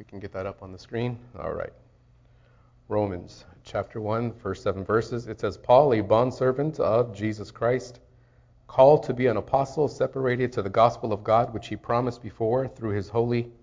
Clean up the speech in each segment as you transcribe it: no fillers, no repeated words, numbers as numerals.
We can get that up on the screen. All right. Romans chapter 1, first 7 verses. It says, Paul, a bondservant of Jesus Christ, called to be an apostle, separated to the gospel of God, which he promised before through his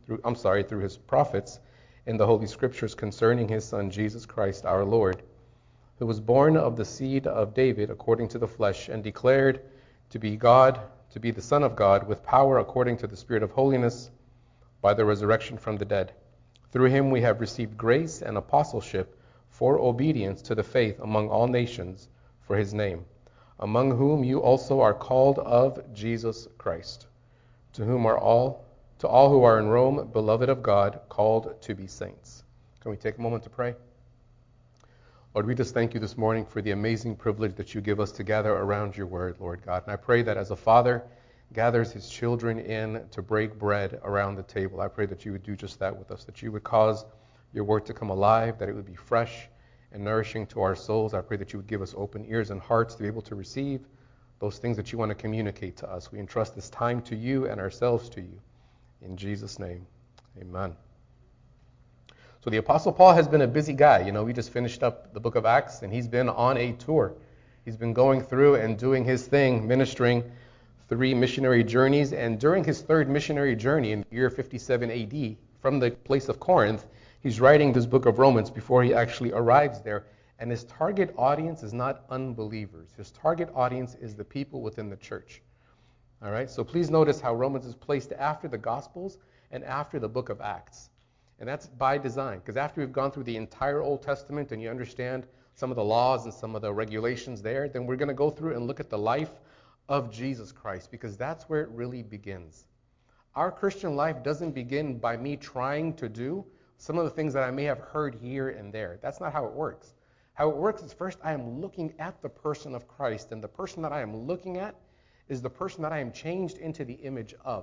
prophets in the Holy Scriptures concerning his Son, Jesus Christ our Lord, who was born of the seed of David according to the flesh, and declared to be the Son of God, with power according to the Spirit of holiness, by the resurrection from the dead. Through him we have received grace and apostleship for obedience to the faith among all nations for his name, among whom you also are called of Jesus Christ, to all who are in Rome, beloved of God, called to be saints. Can we take a moment to pray? Lord, we just thank you this morning for the amazing privilege that you give us to gather around your word, Lord God. And I pray that as a father gathers his children in to break bread around the table, I pray that you would do just that with us, that you would cause your word to come alive, that it would be fresh and nourishing to our souls. I pray that you would give us open ears and hearts to be able to receive those things that you want to communicate to us. We entrust this time to you and ourselves to you. In Jesus' name, amen. So the Apostle Paul has been a busy guy. You know, we just finished up the book of Acts, and he's been on a tour. He's been going through and doing his thing, ministering 3 missionary journeys. And during his 3rd missionary journey in the year 57 AD, from the place of Corinth, he's writing this book of Romans before he actually arrives there. And his target audience is not unbelievers. His target audience is the people within the church. All right, so please notice how Romans is placed after the Gospels and after the book of Acts. And that's by design, because after we've gone through the entire Old Testament and you understand some of the laws and some of the regulations there, then we're going to go through and look at the life of Jesus Christ, because that's where it really begins. Our Christian life doesn't begin by me trying to do some of the things that I may have heard here and there. That's not how it works. How it works is, first I am looking at the person of Christ, and the person that I am looking at is the person that I am changed into the image of.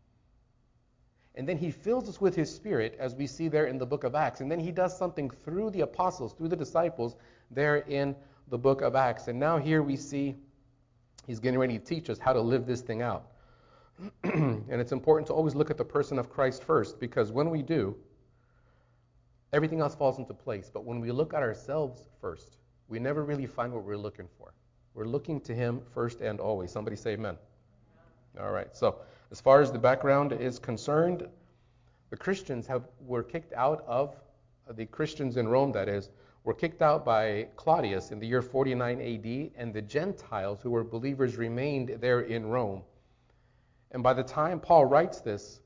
And then he fills us with his Spirit, as we see there in the book of Acts. And then he does something through the apostles, through the disciples, there in the book of Acts. And now here we see he's getting ready to teach us how to live this thing out. And it's important to always look at the person of Christ first, because when we do, everything else falls into place. But when we look at ourselves first, we never really find what we're looking for. We're looking to him first and always. Somebody say amen. All right, so as far as the background is concerned, the Christians were kicked out of, the Christians in Rome, that is, were kicked out by Claudius in the year 49 AD, and the Gentiles who were believers remained there in Rome. And by the time Paul writes this,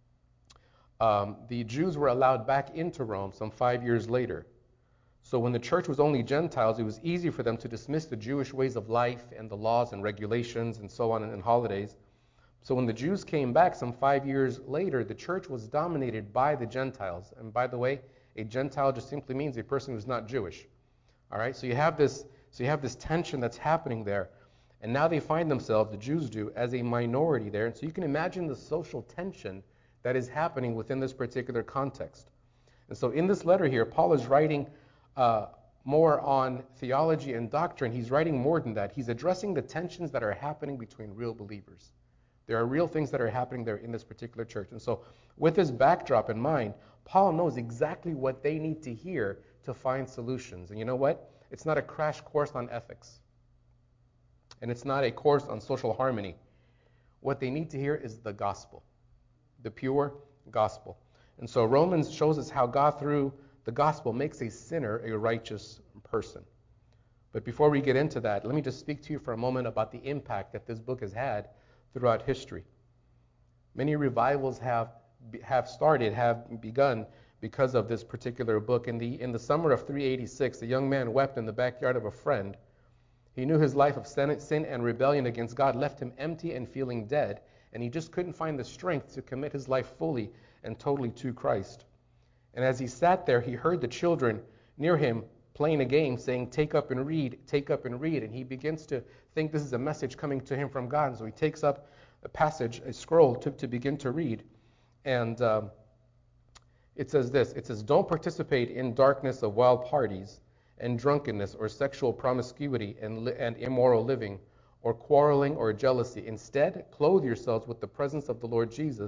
the Jews were allowed back into Rome some 5 years later. So when the church was only Gentiles, it was easy for them to dismiss the Jewish ways of life and the laws and regulations and so on and holidays. So when the Jews came back some 5 years later, the church was dominated by the Gentiles. And by the way, a Gentile just simply means a person who's not Jewish. All right, so you have this tension that's happening there. And now they find themselves, the Jews do, as a minority there. And so you can imagine the social tension that is happening within this particular context. And so in this letter here, Paul is writing more on theology and doctrine. He's writing more than that. He's addressing the tensions that are happening between real believers. There are real things that are happening there in this particular church. And so with this backdrop in mind, Paul knows exactly what they need to hear to find solutions. And you know what? It's not a crash course on ethics. And it's not a course on social harmony. What they need to hear is the gospel, the pure gospel. And so Romans shows us how God, through the gospel, makes a sinner a righteous person. But before we get into that, let me just speak to you for a moment about the impact that this book has had throughout history. Many revivals have begun because of this particular book. In the summer of 386, a young man wept in the backyard of a friend. He knew his life of sin and rebellion against God left him empty and feeling dead, and he just couldn't find the strength to commit his life fully and totally to Christ. And as he sat there, he heard the children near him playing a game, saying, "Take up and read, take up and read." And he begins to think this is a message coming to him from God. And so he takes up a passage, a scroll, to begin to read. And it says this. It says, "Don't participate in darkness of wild parties and drunkenness or sexual promiscuity and immoral living or quarreling or jealousy. Instead, clothe yourselves with the presence of the Lord Jesus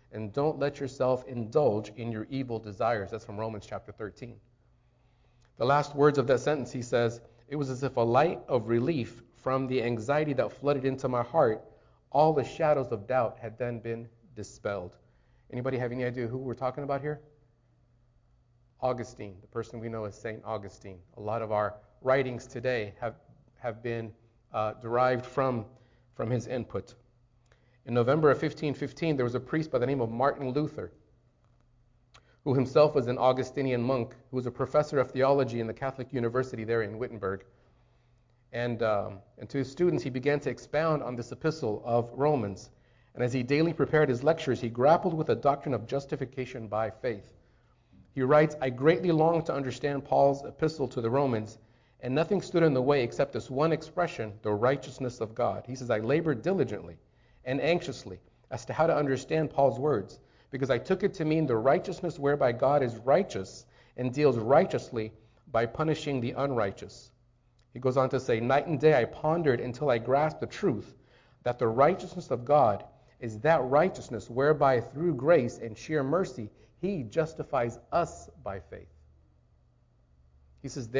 and don't let yourself indulge in your evil desires. That's from Romans chapter 13. The last words of that sentence, he says, it was as if a light of relief from the anxiety that flooded into my heart, all the shadows of doubt had then been dispelled. Anybody have any idea who we're talking about here? Augustine, the person we know as St. Augustine. A lot of our writings today have been derived from his input. In November of 1515, there was a priest by the name of Martin Luther, who himself was an Augustinian monk, who was a professor of theology in the Catholic University there in Wittenberg. And to his students, he began to expound on this epistle of Romans. And as he daily prepared his lectures, he grappled with the doctrine of justification by faith. He writes, I greatly longed to understand Paul's epistle to the Romans, and nothing stood in the way except this one expression, the righteousness of God. He says, I labored diligently and anxiously as to how to understand Paul's words, because I took it to mean the righteousness whereby God is righteous and deals righteously by punishing the unrighteous. He goes on to say, night and day I pondered until I grasped the truth that the righteousness of God is that righteousness whereby through grace and sheer mercy he justifies us by faith. He says,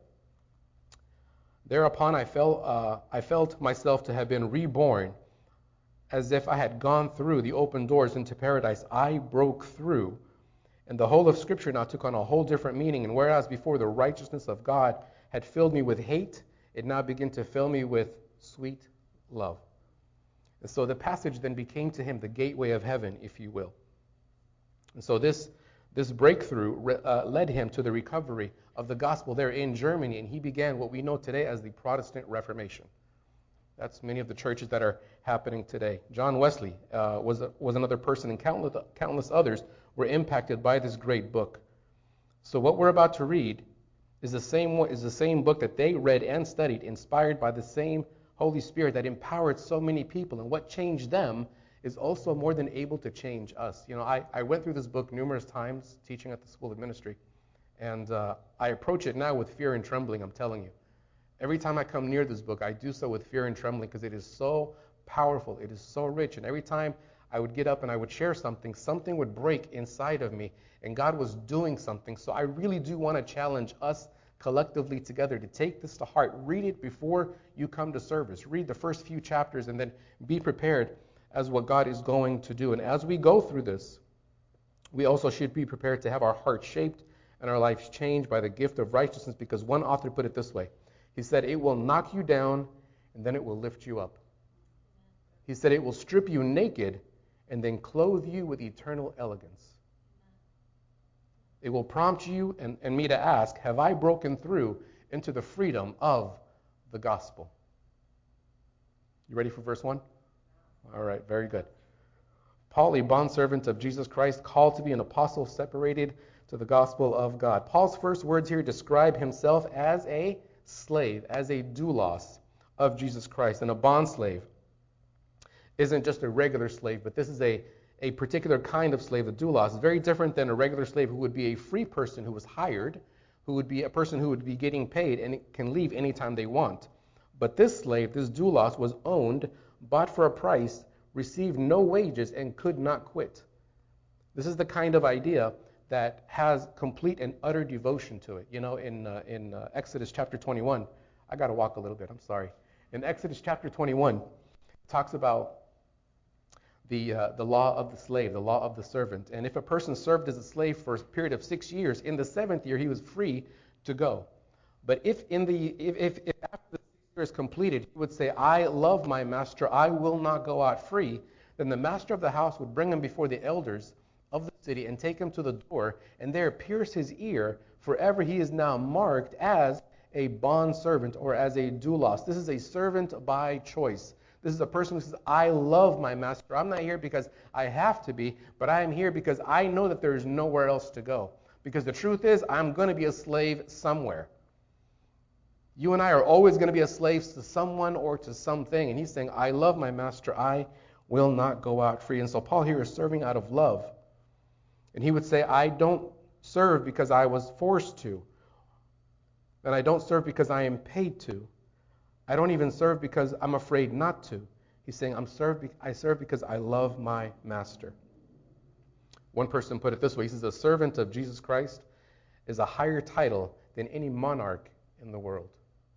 thereupon I felt myself to have been reborn, as if I had gone through the open doors into paradise. I broke through, and the whole of Scripture now took on a whole different meaning. And whereas before the righteousness of God had filled me with hate, it now began to fill me with sweet love. And so the passage then became to him the gateway of heaven, if you will. And so this breakthrough led him to the recovery of the gospel there in Germany, and he began what we know today as the Protestant Reformation. That's many of the churches that are happening today. John Wesley was another person, and countless others were impacted by this great book. So what we're about to read is the same book that they read and studied, inspired by the same Holy Spirit that empowered so many people. And what changed them is also more than able to change us. You know, I went through this book numerous times teaching at the School of Ministry, and I approach it now with fear and trembling, I'm telling you. Every time I come near this book, I do so with fear and trembling because it is so powerful, it is so rich, and every time I would get up and I would share something would break inside of me, and God was doing something. So I really do want to challenge us collectively together to take this to heart. Read it before you come to service. Read the first few chapters and then be prepared as what God is going to do. And as we go through this, we also should be prepared to have our hearts shaped and our lives changed by the gift of righteousness, because one author put it this way. He said, it will knock you down and then it will lift you up. He said, it will strip you naked and then clothe you with eternal elegance. It will prompt you and me to ask, have I broken through into the freedom of the gospel? You ready for verse 1? All right, very good. Paul, a bondservant of Jesus Christ, called to be an apostle, separated to the gospel of God. Paul's first words here describe himself as a slave, as a doulos of Jesus Christ. And a bondslave isn't just a regular slave, but this is a particular kind of slave, the doulos. Very different than a regular slave who would be a free person who was hired, who would be a person who would be getting paid and can leave anytime they want. But this slave, this doulos, was owned, bought for a price, received no wages, and could not quit. This is the kind of idea that has complete and utter devotion to it. You know, in Exodus chapter 21, I got to walk a little bit, I'm sorry. In Exodus chapter 21, it talks about the law of the slave, the law of the servant. And if a person served as a slave for a period of 6 years, in the 7th year he was free to go. But if after the 6 years completed, he would say, I love my master, I will not go out free, then the master of the house would bring him before the elders of the city and take him to the door, and there pierce his ear, forever he is now marked as a bondservant or as a doulos. This is a servant by choice. This is a person who says, I love my master. I'm not here because I have to be, but I am here because I know that there is nowhere else to go. Because the truth is, I'm going to be a slave somewhere. You and I are always going to be a slave to someone or to something. And he's saying, I love my master. I will not go out free. And so Paul here is serving out of love. And he would say, I don't serve because I was forced to. And I don't serve because I am paid to. I don't even serve because I'm afraid not to. He's saying, I serve because I love my master. One person put it this way. He says, a servant of Jesus Christ is a higher title than any monarch in the world.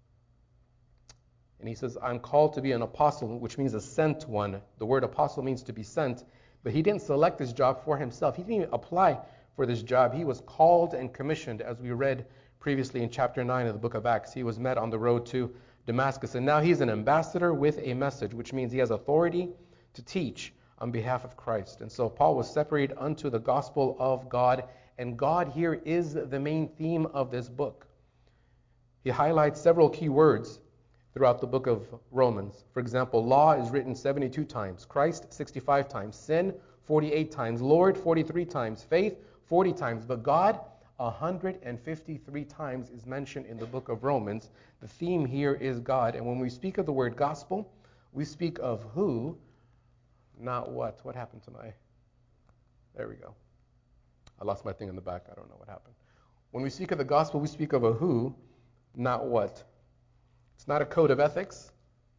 And he says, I'm called to be an apostle, which means a sent one. The word apostle means to be sent. But he didn't select this job for himself. He didn't even apply for this job. He was called and commissioned, as we read previously in chapter 9 of the book of Acts. He was met on the road to Damascus. And now he's an ambassador with a message, which means he has authority to teach on behalf of Christ. And so Paul was separated unto the gospel of God. And God here is the main theme of this book. He highlights several key words throughout the book of Romans. For example, law is written 72 times, Christ 65 times, sin 48 times, Lord 43 times, faith 40 times, but God 153 times is mentioned in the book of Romans. The theme here is God, and when we speak of the word gospel, we speak of who, not what. What happened to my... There we go. I lost my thing in the back. I don't know what happened. When we speak of the gospel, we speak of a who, not what. It's not a code of ethics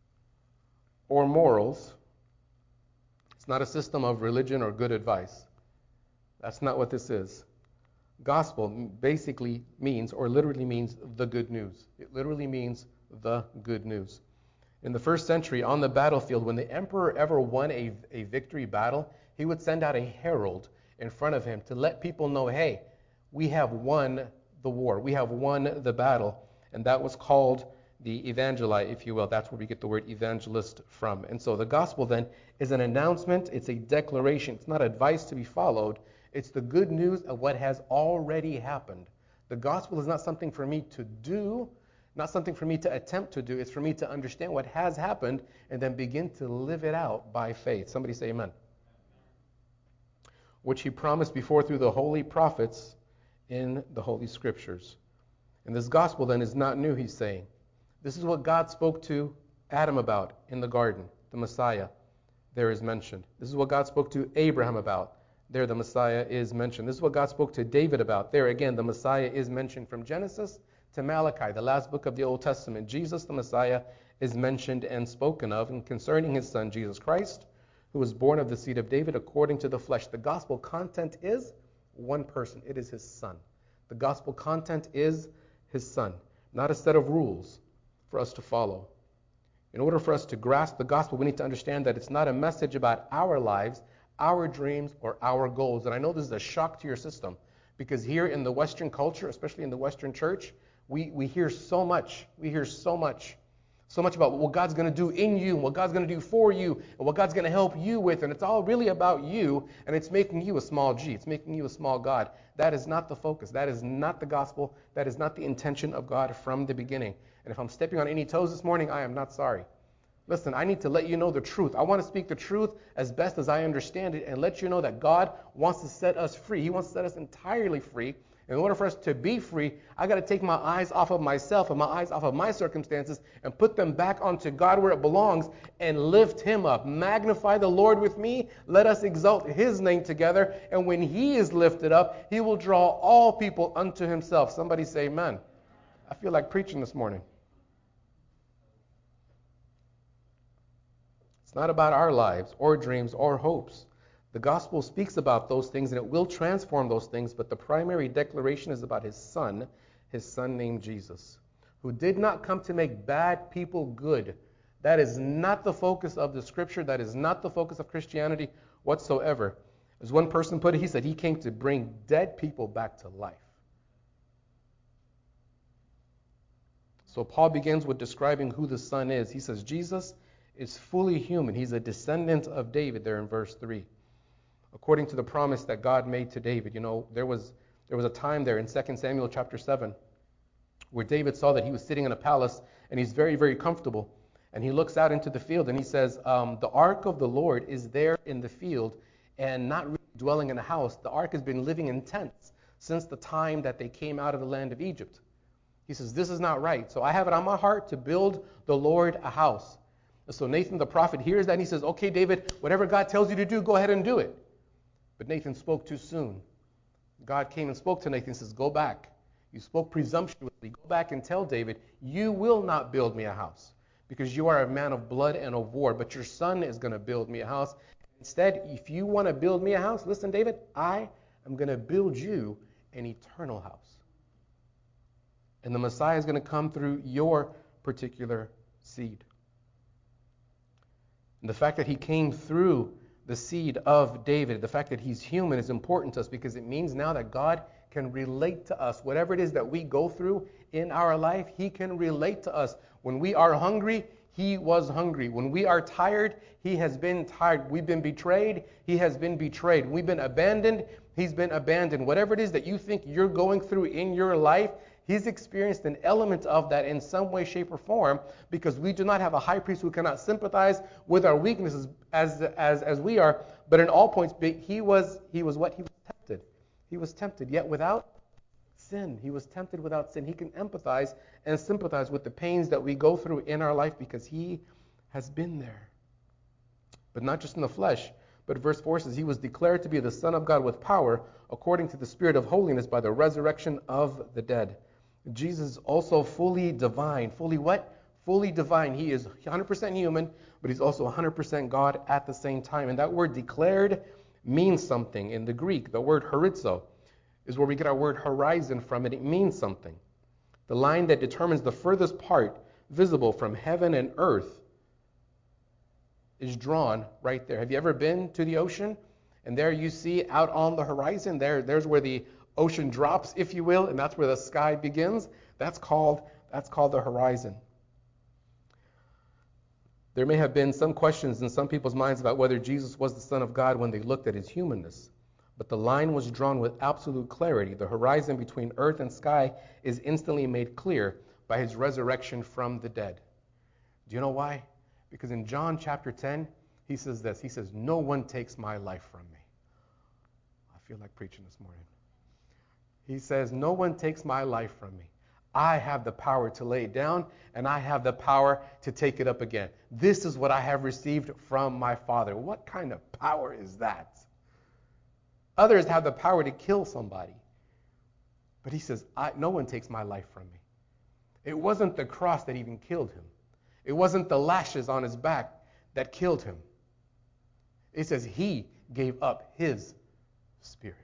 or morals. It's not a system of religion or good advice. That's not what this is. Gospel basically means, or literally means, the good news. It literally means the good news. In the first century, on the battlefield, when the emperor ever won a victory battle, he would send out a herald in front of him to let people know, hey, we have won the war. We have won the battle. And that was called the evangeli, if you will. That's where we get the word evangelist from. And so the gospel then is an announcement. It's a declaration. It's not advice to be followed. It's the good news of what has already happened. The gospel is not something for me to do, not something for me to attempt to do. It's for me to understand what has happened and then begin to live it out by faith. Somebody say amen. Which he promised before through the holy prophets in the Holy Scriptures. And this gospel then is not new, he's saying. This is what God spoke to Adam about in the garden. The Messiah there is mentioned. This is what God spoke to Abraham about. There the Messiah is mentioned. This is what God spoke to David about. There again the Messiah is mentioned from Genesis to Malachi, the last book of the Old Testament. Jesus the Messiah is mentioned and spoken of, and concerning his son Jesus Christ, who was born of the seed of David according to the flesh. The gospel content is one person. It is his son. The gospel content is his son, not a set of rules for us to follow. In order for us to grasp the gospel, we need to understand that it's not a message about our lives, our dreams, or our goals. And I know this is a shock to your system, because here in the Western culture, especially in the Western church, we hear so much. We hear so much about what God's going to do in you, and what God's going to do for you, and what God's going to help you with. And it's all really about you, and it's making you a small g. It's making you a small God. That is not the focus. That is not the gospel. That is not the intention of God from the beginning. And if I'm stepping on any toes this morning, I am not sorry. Listen, I need to let you know the truth. I want to speak the truth as best as I understand it and let you know that God wants to set us free. He wants to set us entirely free. In order for us to be free, I got to take my eyes off of myself and my eyes off of my circumstances and put them back onto God where it belongs and lift him up. Magnify the Lord with me. Let us exalt his name together. And when he is lifted up, he will draw all people unto himself. Somebody say amen. I feel like preaching this morning. It's not about our lives or dreams or hopes. The gospel speaks about those things, and it will transform those things, but the primary declaration is about his son named Jesus, who did not come to make bad people good. That is not the focus of the scripture. That is not the focus of Christianity whatsoever. As one person put it, he said he came to bring dead people back to life. So Paul begins with describing who the son is. He says Jesus is fully human. He's a descendant of David there in verse 3. According to the promise that God made to David. You know, there was a time there in 2 Samuel chapter 7 where David saw that he was sitting in a palace and he's very, very comfortable. And he looks out into the field and he says, the ark of the Lord is there in the field and not really dwelling in a house. The ark has been living in tents since the time that they came out of the land of Egypt. He says, this is not right. So I have it on my heart to build the Lord a house. And so Nathan the prophet hears that and he says, okay, David, whatever God tells you to do, go ahead and do it. But Nathan spoke too soon. God came and spoke to Nathan and says, go back. You spoke presumptuously. Go back and tell David, you will not build me a house because you are a man of blood and of war, but your son is going to build me a house. Instead, if you want to build me a house, listen, David, I am going to build you an eternal house. And the Messiah is going to come through your particular seed. And the fact that he came through the seed of David, the fact that he's human is important to us because it means now that God can relate to us. Whatever it is that we go through in our life, he can relate to us. When we are hungry, he was hungry. When we are tired, he has been tired. We've been betrayed, he has been betrayed. We've been abandoned, he's been abandoned. Whatever it is that you think you're going through in your life, he's experienced an element of that in some way, shape, or form, because we do not have a high priest who cannot sympathize with our weaknesses as we are. But in all points, he was what? He was tempted. He was tempted, yet without sin. He was tempted without sin. He can empathize and sympathize with the pains that we go through in our life because he has been there. But not just in the flesh. But verse 4 says, he was declared to be the Son of God with power, according to the Spirit of holiness, by the resurrection of the dead. Jesus is also fully divine. Fully what? Fully divine. He is 100% human, but he's also 100% God at the same time. And that word declared means something in the Greek. The word horizo is where we get our word horizon from, and it means something. The line that determines the furthest part visible from heaven and earth is drawn right there. Have you ever been to the ocean? And there you see out on the horizon, there's where the ocean drops, if you will, and that's where the sky begins. That's called the horizon. There may have been some questions in some people's minds about whether Jesus was the Son of God when they looked at his humanness. But the line was drawn with absolute clarity. The horizon between earth and sky is instantly made clear by his resurrection from the dead. Do you know why? Because in John chapter 10, he says this. He says, no one takes my life from me. I feel like preaching this morning. He says, no one takes my life from me. I have the power to lay it down, and I have the power to take it up again. This is what I have received from my Father. What kind of power is that? Others have the power to kill somebody. But he says, no one takes my life from me. It wasn't the cross that even killed him. It wasn't the lashes on his back that killed him. It says he gave up his spirit.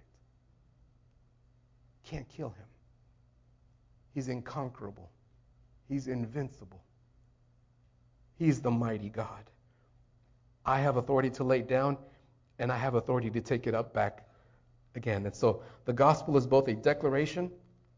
Can't kill him. He's inconquerable. He's invincible. He's the mighty God. I have authority to lay it down, and I have authority to take it up back again. And so the gospel is both a declaration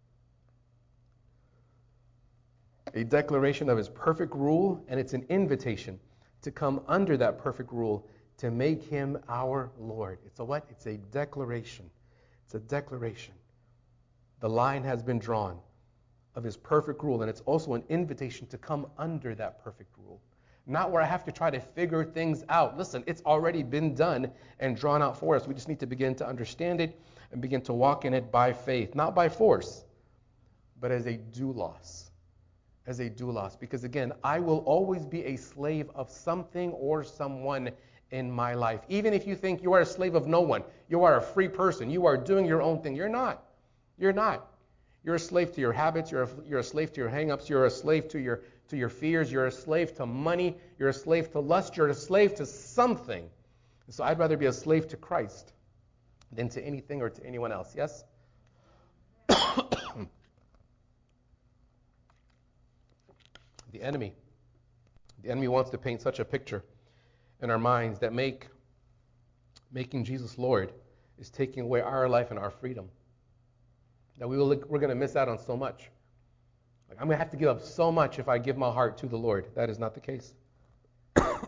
of his perfect rule, and it's an invitation to come under that perfect rule to make him our Lord. It's a what? It's a declaration. It's a declaration. The line has been drawn of his perfect rule, and it's also an invitation to come under that perfect rule. Not where I have to try to figure things out. Listen, it's already been done and drawn out for us. We just need to begin to understand it and begin to walk in it by faith, not by force, but as a doulos. As a doulos. Because again, I will always be a slave of something or someone in my life. Even if you think you are a slave of no one, you are a free person, you are doing your own thing. You're not. You're not. You're a slave to your habits. You're a slave to your hang-ups. You're a slave to your fears. You're a slave to money. You're a slave to lust. You're a slave to something. And so I'd rather be a slave to Christ than to anything or to anyone else. Yes? The enemy wants to paint such a picture in our minds that making Jesus Lord is taking away our life and our freedom. That we're going to miss out on so much. Like, I'm going to have to give up so much if I give my heart to the Lord. That is not the case. I'll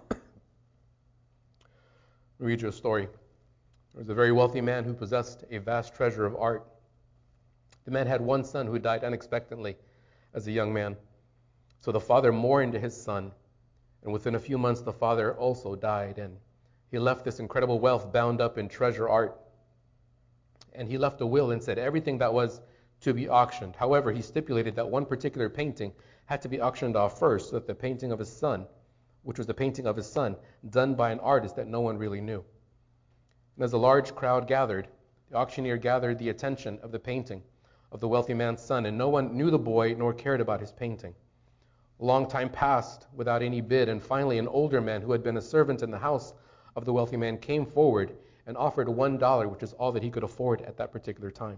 read you a story. There was a very wealthy man who possessed a vast treasure of art. The man had one son who died unexpectedly as a young man. So the father mourned his son, and within a few months the father also died, and he left this incredible wealth bound up in treasure art. And he left a will and said everything that was to be auctioned. However, he stipulated that one particular painting had to be auctioned off first, so that the painting of his son, which was the painting of his son, done by an artist that no one really knew. And as a large crowd gathered, the auctioneer gathered the attention of the painting of the wealthy man's son, and no one knew the boy nor cared about his painting. A long time passed without any bid, and finally an older man who had been a servant in the house of the wealthy man came forward and offered $1, which is all that he could afford at that particular time.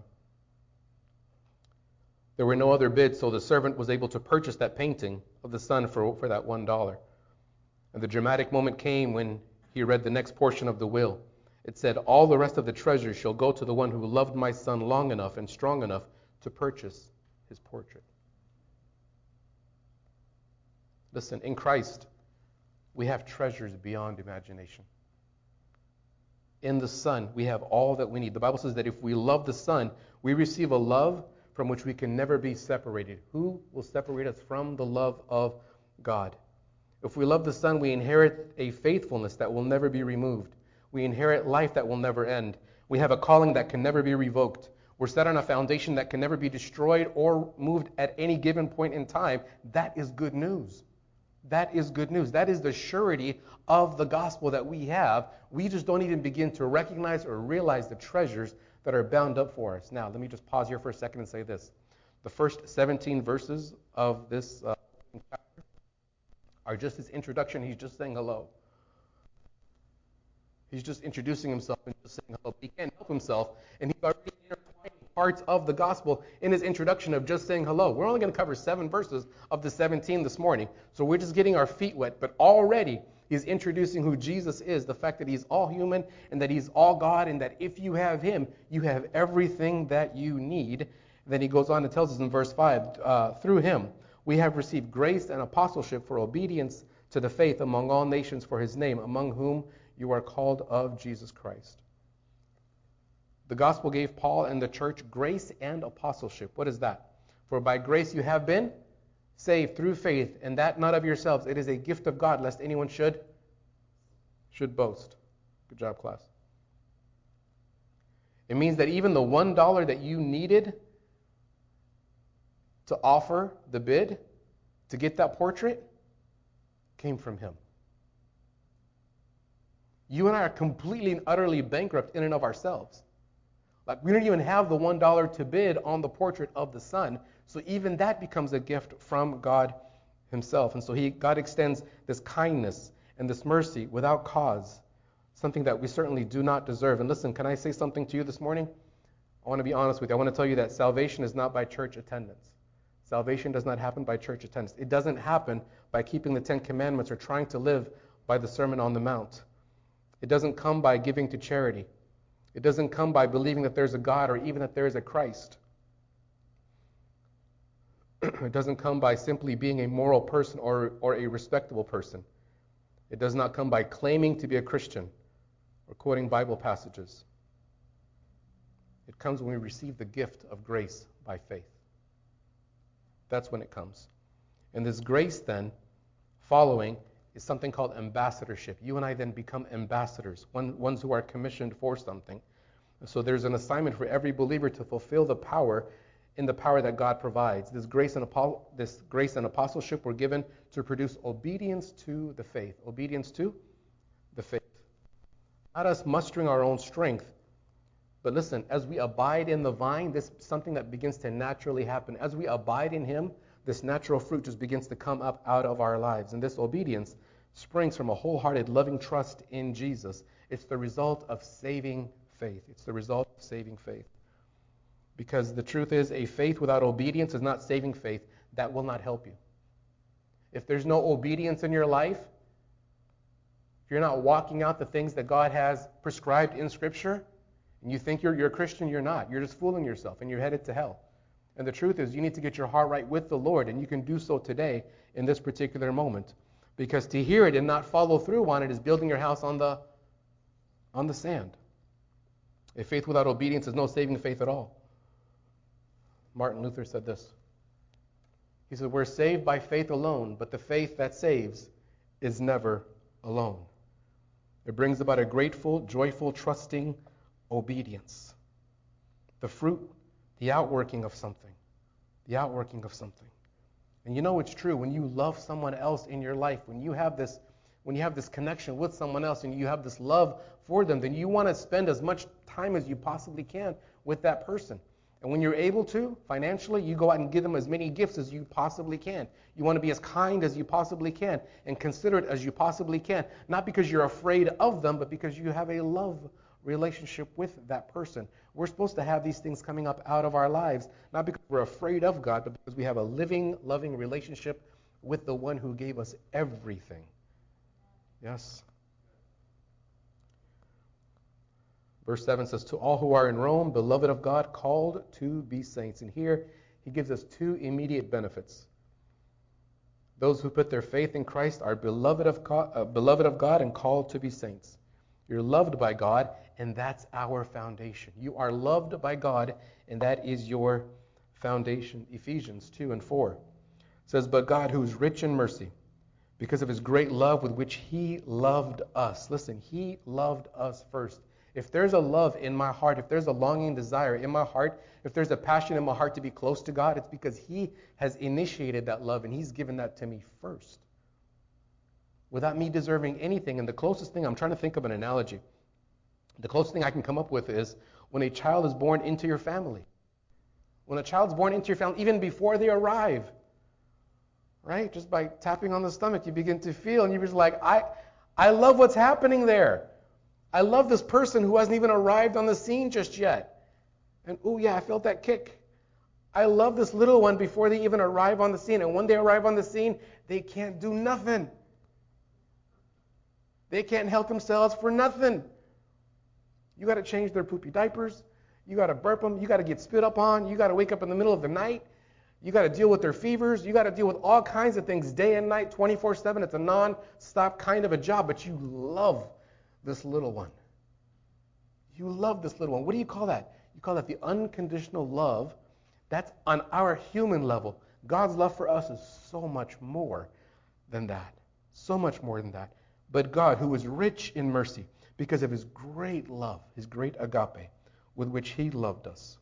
There were no other bids, so the servant was able to purchase that painting of the son for that $1. And the dramatic moment came when he read the next portion of the will. It said, "All the rest of the treasure shall go to the one who loved my son long enough and strong enough to purchase his portrait." Listen, in Christ, we have treasures beyond imagination. In the Son, we have all that we need. The Bible says that if we love the Son, we receive a love from which we can never be separated. Who will separate us from the love of God? If we love the Son, we inherit a faithfulness that will never be removed. We inherit life that will never end. We have a calling that can never be revoked. We're set on a foundation that can never be destroyed or moved at any given point in time. That is good news. That is good news. That is the surety of the gospel that we have. We just don't even begin to recognize or realize the treasures that are bound up for us. Now, let me just pause here for a second and say this. The first 17 verses of this chapter are just his introduction. He's just saying hello. He's just introducing himself and just saying hello. He can't help himself, and he's already intertwining parts of the gospel in his introduction of just saying hello. We're only going to cover 7 verses of the 17 this morning, so we're just getting our feet wet, but already he's introducing who Jesus is, the fact that he's all human and that he's all God, and that if you have him, you have everything that you need. Then he goes on and tells us in verse 5, through him we have received grace and apostleship for obedience to the faith among all nations for his name, among whom you are called of Jesus Christ. The gospel gave Paul and the church grace and apostleship. What is that? For by grace you have been saved through faith, and that not of yourselves. It is a gift of God, lest anyone should boast. Good job, class. It means that even the $1 that you needed to offer the bid to get that portrait came from him. You and I are completely and utterly bankrupt in and of ourselves. Like, we don't even have the $1 to bid on the portrait of the Son. So even that becomes a gift from God himself. And so God extends this kindness and this mercy without cause, something that we certainly do not deserve. And listen, can I say something to you this morning? I want to be honest with you. I want to tell you that salvation is not by church attendance. Salvation does not happen by church attendance. It doesn't happen by keeping the 10 Commandments or trying to live by the Sermon on the Mount. It doesn't come by giving to charity. It doesn't come by believing that there's a God or even that there is a Christ. It doesn't come by simply being a moral person or a respectable person. It does not come by claiming to be a Christian or quoting Bible passages. It comes when we receive the gift of grace by faith. That's when it comes. And this grace then, following, is something called ambassadorship. You and I then become ambassadors, ones who are commissioned for something. So there's an assignment for every believer to fulfill the power in the power that God provides. This grace and apostleship were given to produce obedience to the faith. Obedience to the faith. Not us mustering our own strength, but listen, as we abide in the vine, this is something that begins to naturally happen. As we abide in him, this natural fruit just begins to come up out of our lives. And this obedience springs from a wholehearted, loving trust in Jesus. It's the result of saving faith. It's the result of saving faith. Because the truth is, a faith without obedience is not saving faith. That will not help you. If there's no obedience in your life, if you're not walking out the things that God has prescribed in Scripture, and you think you're a Christian, you're not. You're just fooling yourself, and you're headed to hell. And the truth is, you need to get your heart right with the Lord, and you can do so today in this particular moment. Because to hear it and not follow through on it is building your house on the sand. A faith without obedience is no saving faith at all. Martin Luther said this. He said, we're saved by faith alone, but the faith that saves is never alone. It brings about a grateful, joyful, trusting obedience. The fruit, the outworking of something. The outworking of something. And you know it's true. When you love someone else in your life, when you have this connection with someone else and you have this love for them, then you want to spend as much time as you possibly can with that person. And when you're able to, financially, you go out and give them as many gifts as you possibly can. You want to be as kind as you possibly can and considerate as you possibly can. Not because you're afraid of them, but because you have a love relationship with that person. We're supposed to have these things coming up out of our lives, not because we're afraid of God, but because we have a living, loving relationship with the one who gave us everything. Yes? Verse 7 says, to all who are in Rome, beloved of God, called to be saints. And here he gives us two immediate benefits. Those who put their faith in Christ are beloved of God and called to be saints. You're loved by God, and that's our foundation. You are loved by God, and that is your foundation. Ephesians 2 and 4 says, but God, who is rich in mercy, because of his great love with which he loved us. Listen, he loved us first. If there's a love in my heart, if there's a longing desire in my heart, if there's a passion in my heart to be close to God, it's because he has initiated that love and he's given that to me first, without me deserving anything. And the closest thing, I'm trying to think of an analogy. The closest thing I can come up with is when a child is born into your family. When a child's born into your family, even before they arrive, right? Just by tapping on the stomach, you begin to feel, and you're just like, I love what's happening there. I love this person who hasn't even arrived on the scene just yet. And oh yeah, I felt that kick. I love this little one before they even arrive on the scene. And when they arrive on the scene, they can't do nothing. They can't help themselves for nothing. You got to change their poopy diapers. You got to burp them. You got to get spit up on. You got to wake up in the middle of the night. You got to deal with their fevers. You got to deal with all kinds of things day and night, 24/7. It's a non-stop kind of a job, but you love this little one. You love this little one. What do you call that? You call that the unconditional love. That's on our human level. God's love for us is so much more than that. So much more than that. But God, who is rich in mercy, because of his great love, his great agape, with which he loved us.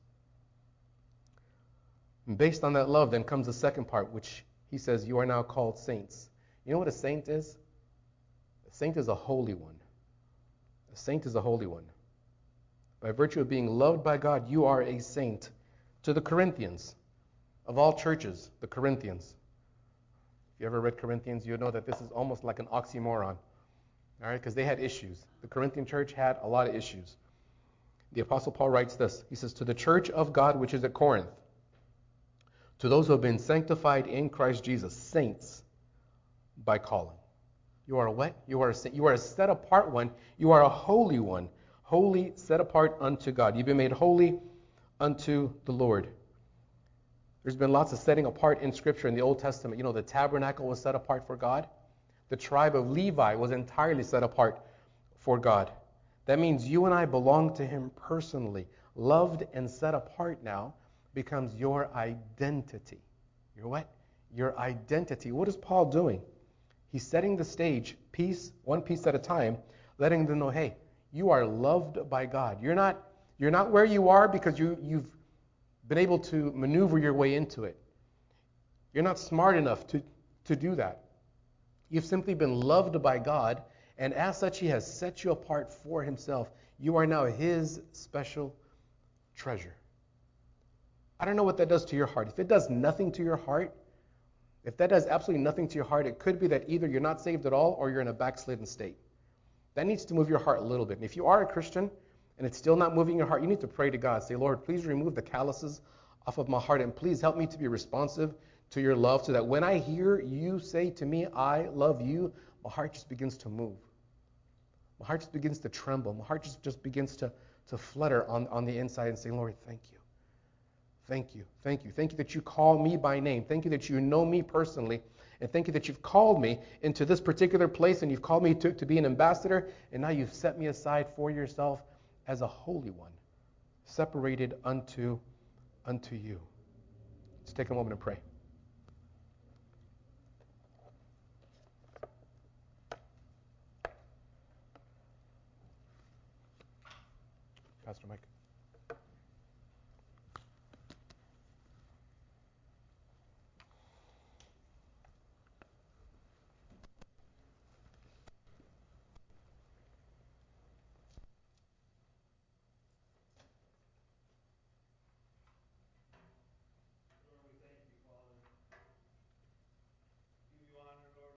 And based on that love, then comes the second part, which he says, you are now called saints. You know what a saint is? A saint is a holy one. A saint is a holy one. By virtue of being loved by God, you are a saint. To the Corinthians, of all churches, the Corinthians. If you ever read Corinthians, you know that this is almost like an oxymoron. All right, because they had issues. The Corinthian church had a lot of issues. The Apostle Paul writes this. He says, to the church of God which is at Corinth, to those who have been sanctified in Christ Jesus, saints by calling. You are what? You are a set apart one. You are a holy one. Holy, set apart unto God. You've been made holy unto the Lord. There's been lots of setting apart in Scripture in the Old Testament. You know, the tabernacle was set apart for God. The tribe of Levi was entirely set apart for God. That means you and I belong to him personally. Loved and set apart now becomes your identity. Your what? Your identity. What is Paul doing? He's setting the stage, one piece at a time, letting them know, hey, you are loved by God. You're not where you are because you've been able to maneuver your way into it. You're not smart enough to do that. You've simply been loved by God, and as such, he has set you apart for himself. You are now his special treasure. I don't know what that does to your heart. If it does nothing to your heart, if that does absolutely nothing to your heart, it could be that either you're not saved at all or you're in a backslidden state. That needs to move your heart a little bit. And if you are a Christian and it's still not moving your heart, you need to pray to God. Say, Lord, please remove the calluses off of my heart, and please help me to be responsive to your love, so that when I hear you say to me, I love you, my heart just begins to move. My heart just begins to tremble. My heart just begins to flutter on the inside and say, Lord, thank you. Thank you. Thank you. Thank you that you call me by name. Thank you that you know me personally. And thank you that you've called me into this particular place, and you've called me to be an ambassador, and now you've set me aside for yourself as a holy one, separated unto you. Let's take a moment and pray. Pastor Mike.